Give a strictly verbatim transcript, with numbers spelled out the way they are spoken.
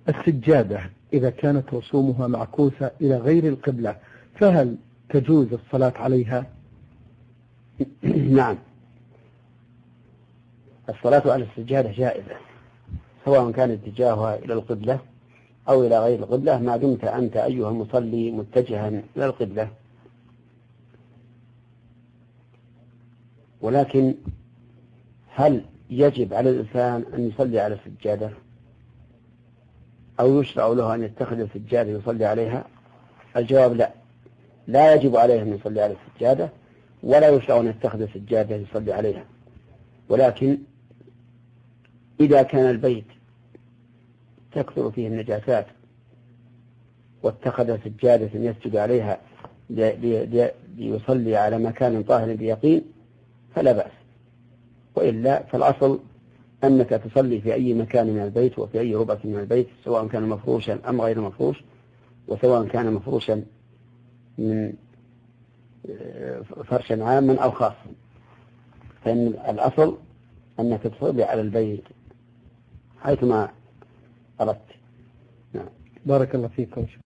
السجادة إذا كانت رسومها معكوسة إلى غير القبلة فهل تجوز الصلاة عليها؟ نعم، الصلاة على السجادة جائزة سواء كان اتجاهها إلى القبلة أو إلى غير القبلة، ما دمت أنت أيها المصلي متجها إلى القبلة. ولكن هل يجب على الإنسان أن يصلي على السجادة أو يشرع له أن يتخذ السجادة يصلي عليها؟ الجواب لا، لا يجب عليه أن يصلي على السجادة ولا يشرع أن يتخذ السجادة يصلي عليها. ولكن إذا كان البيت تكثر فيه النجاسات واتخذ سجادة يسجد عليها ليصلي على مكان طاهر بيقين فلا بأس، وإلا فالأصل أنك تصلي في أي مكان من البيت وفي أي ربعة من البيت سواء كان مفروشا أم غير مفروش، وسواء كان مفروشا من فرشا عاما أو خاصا، فإن الأصل أنك تصلي على البيت حيثما أردت. نعم. بارك الله فيكم.